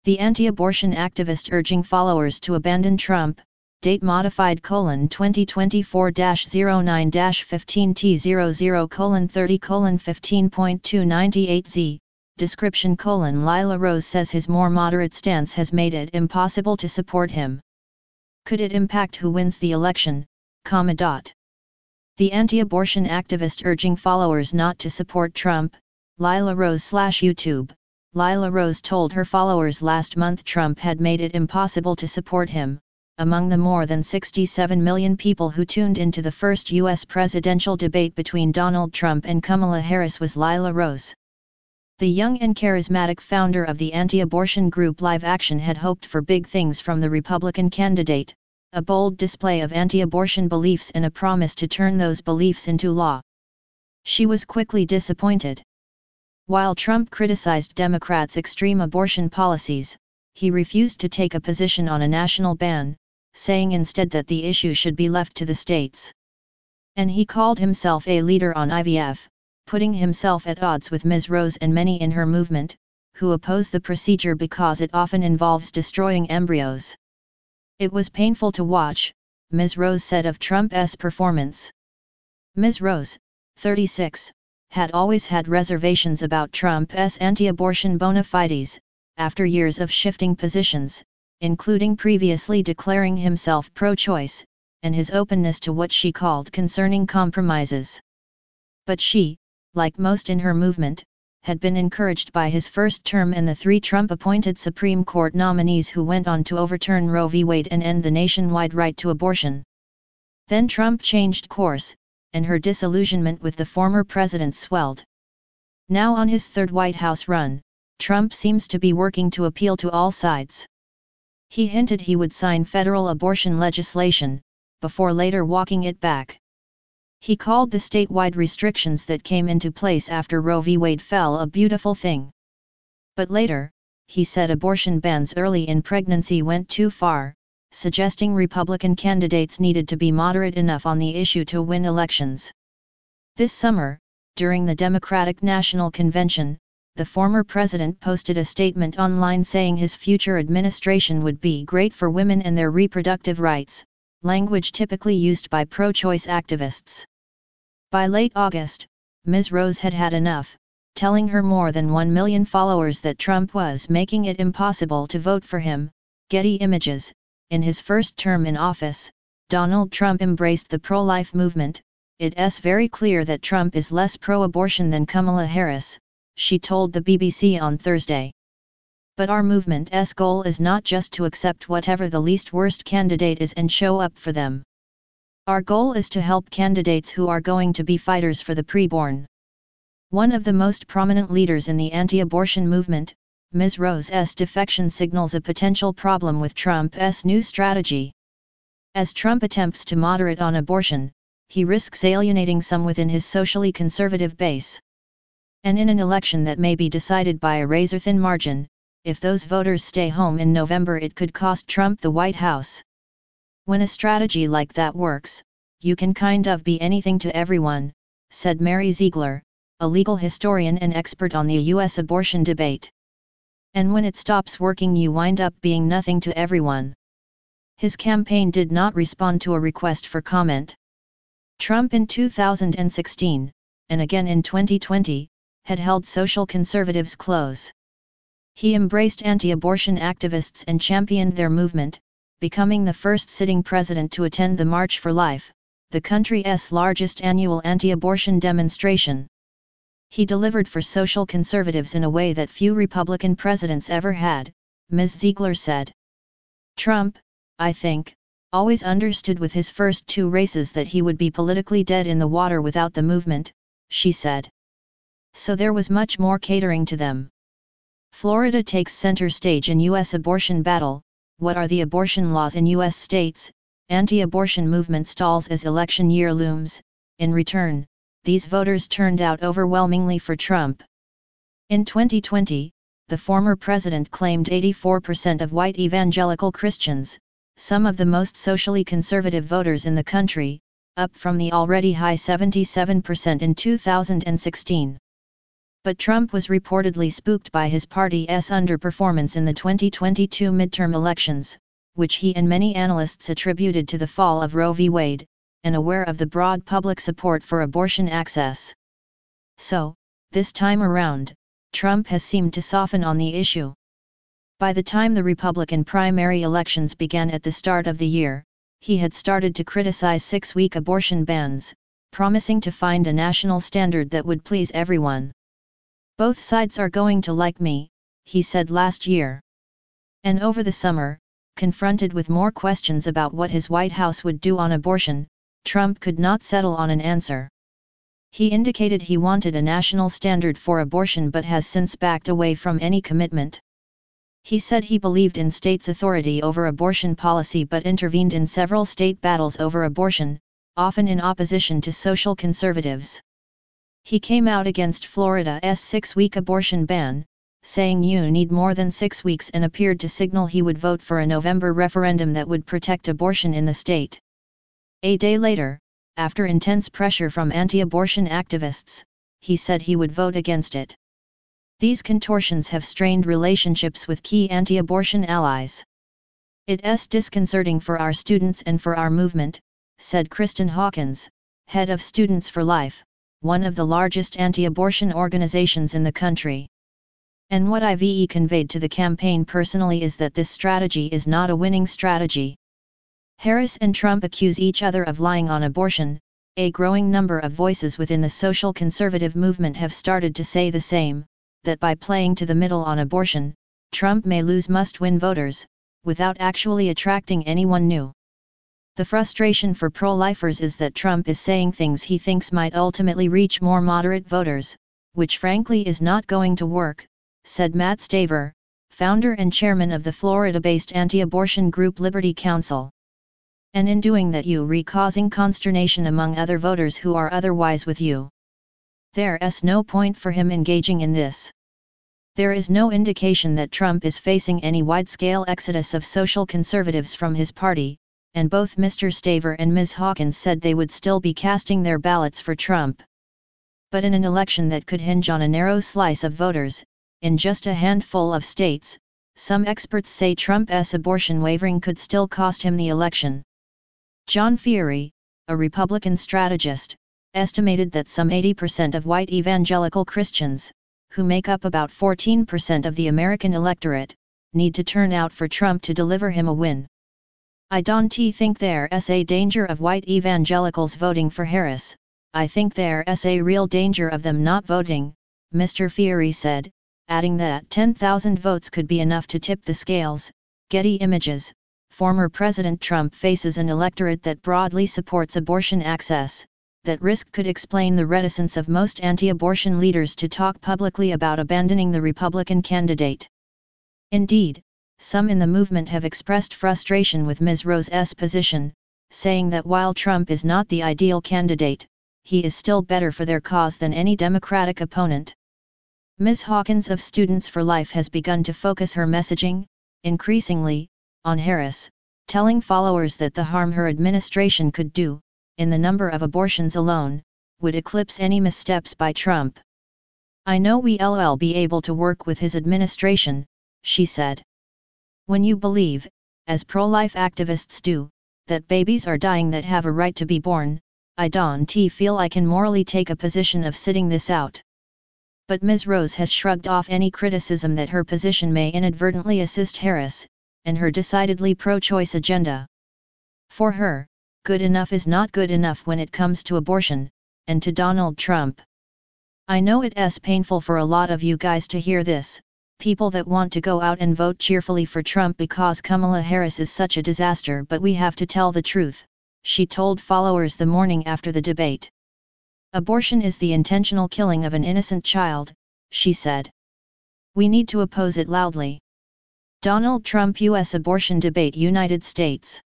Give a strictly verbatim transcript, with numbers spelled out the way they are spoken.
The anti-abortion activist urging followers to abandon Trump, date modified colon twenty twenty-four dash oh nine dash fifteen T zero zero colon thirty colon fifteen point two nine eight Z, description colon Lila Rose says his more moderate stance has made it impossible to support him. Could it impact who wins the election, comma dot. The anti-abortion activist urging followers not to support Trump, Lila Rose slash YouTube. Lila Rose told her followers last month Trump had made it impossible to support him. Among the more than sixty-seven million people who tuned into the first U S presidential debate between Donald Trump and Kamala Harris was Lila Rose. The young and charismatic founder of the anti-abortion group Live Action had hoped for big things from the Republican candidate, a bold display of anti-abortion beliefs and a promise to turn those beliefs into law. She was quickly disappointed. While Trump criticized Democrats' extreme abortion policies, he refused to take a position on a national ban, saying instead that the issue should be left to the states. And he called himself a leader on I V F, putting himself at odds with Miz Rose and many in her movement, who oppose the procedure because it often involves destroying embryos. It was painful to watch, Miz Rose said of Trump's performance. Miz Rose, thirty-six, had always had reservations about Trump's anti-abortion bona fides, after years of shifting positions, including previously declaring himself pro-choice, and his openness to what she called concerning compromises. But she, like most in her movement, had been encouraged by his first term and the three Trump-appointed Supreme Court nominees who went on to overturn Roe v. Wade and end the nationwide right to abortion. Then Trump changed course, and her disillusionment with the former president swelled. Now on his third White House run, Trump seems to be working to appeal to all sides. He hinted he would sign federal abortion legislation, before later walking it back. He called the statewide restrictions that came into place after Roe v. Wade fell a beautiful thing. But later, he said abortion bans early in pregnancy went too far, suggesting Republican candidates needed to be moderate enough on the issue to win elections. This summer, during the Democratic National Convention, the former president posted a statement online saying his future administration would be great for women and their reproductive rights, language typically used by pro-choice activists. By late August, Miz Rose had had enough, telling her more than one million followers that Trump was making it impossible to vote for him. Getty Images. In his first term in office, Donald Trump embraced the pro-life movement. It's very clear that Trump is less pro-abortion than Kamala Harris, she told the B B C on Thursday. But our movement's goal is not just to accept whatever the least worst candidate is and show up for them. Our goal is to help candidates who are going to be fighters for the preborn. One of the most prominent leaders in the anti-abortion movement, Miz Rose's defection signals a potential problem with Trump's new strategy. As Trump attempts to moderate on abortion, he risks alienating some within his socially conservative base. And in an election that may be decided by a razor-thin margin, if those voters stay home in November it could cost Trump the White House. When a strategy like that works, you can kind of be anything to everyone, said Mary Ziegler, a legal historian and expert on the U S abortion debate. And when it stops working you wind up being nothing to everyone. His campaign did not respond to a request for comment. Trump in two thousand sixteen, and again in twenty twenty, had held social conservatives close. He embraced anti-abortion activists and championed their movement, becoming the first sitting president to attend the March for Life, the country's largest annual anti-abortion demonstration. He delivered for social conservatives in a way that few Republican presidents ever had, Miz Ziegler said. Trump, I think, always understood with his first two races that he would be politically dead in the water without the movement, she said. So there was much more catering to them. Florida takes center stage in U S abortion battle. What are the abortion laws in U S states? Anti-abortion movement stalls as election year looms. In return, these voters turned out overwhelmingly for Trump. In twenty twenty, the former president claimed eighty-four percent of white evangelical Christians, some of the most socially conservative voters in the country, up from the already high seventy-seven percent in two thousand sixteen. But Trump was reportedly spooked by his party's underperformance in the twenty twenty-two midterm elections, which he and many analysts attributed to the fall of Roe v. Wade, and aware of the broad public support for abortion access. So, this time around, Trump has seemed to soften on the issue. By the time the Republican primary elections began at the start of the year, he had started to criticize six-week abortion bans, promising to find a national standard that would please everyone. "Both sides are going to like me," he said last year. And over the summer, confronted with more questions about what his White House would do on abortion, Trump could not settle on an answer. He indicated he wanted a national standard for abortion but has since backed away from any commitment. He said he believed in states' authority over abortion policy but intervened in several state battles over abortion, often in opposition to social conservatives. He came out against Florida's six-week abortion ban, saying you need more than six weeks and appeared to signal he would vote for a November referendum that would protect abortion in the state. A day later, after intense pressure from anti-abortion activists, he said he would vote against it. These contortions have strained relationships with key anti-abortion allies. "It's disconcerting for our students and for our movement," said Kristen Hawkins, head of Students for Life, one of the largest anti-abortion organizations in the country. And what I've conveyed to the campaign personally is that this strategy is not a winning strategy. Harris and Trump accuse each other of lying on abortion. A growing number of voices within the social conservative movement have started to say the same, that by playing to the middle on abortion, Trump may lose must-win voters, without actually attracting anyone new. The frustration for pro-lifers is that Trump is saying things he thinks might ultimately reach more moderate voters, which frankly is not going to work, said Matt Staver, founder and chairman of the Florida-based anti-abortion group Liberty Counsel. And in doing that you're causing consternation among other voters who are otherwise with you. There's no point for him engaging in this. There is no indication that Trump is facing any wide-scale exodus of social conservatives from his party, and both Mister Staver and Miz Hawkins said they would still be casting their ballots for Trump. But in an election that could hinge on a narrow slice of voters, in just a handful of states, some experts say Trump's abortion wavering could still cost him the election. John Feehery, a Republican strategist, estimated that some eighty percent of white evangelical Christians, who make up about fourteen percent of the American electorate, need to turn out for Trump to deliver him a win. "I don't think there's a danger of white evangelicals voting for Harris, I think there's a real danger of them not voting," Mister Feehery said, adding that ten thousand votes could be enough to tip the scales. Getty Images. Former President Trump faces an electorate that broadly supports abortion access. That risk could explain the reticence of most anti-abortion leaders to talk publicly about abandoning the Republican candidate. Indeed, some in the movement have expressed frustration with Miz Rose's position, saying that while Trump is not the ideal candidate, he is still better for their cause than any Democratic opponent. Miz Hawkins of Students for Life has begun to focus her messaging, increasingly, on Harris, telling followers that the harm her administration could do, in the number of abortions alone, would eclipse any missteps by Trump. "I know we'll be able to work with his administration," she said. "When you believe, as pro-life activists do, that babies are dying that have a right to be born, I don't feel I can morally take a position of sitting this out." But Miz Rose has shrugged off any criticism that her position may inadvertently assist Harris, and her decidedly pro-choice agenda. For her, good enough is not good enough when it comes to abortion, and to Donald Trump. "I know it's painful for a lot of you guys to hear this, people that want to go out and vote cheerfully for Trump because Kamala Harris is such a disaster, but we have to tell the truth," she told followers the morning after the debate. "Abortion is the intentional killing of an innocent child," she said. "We need to oppose it loudly." Donald Trump U S abortion debate United States.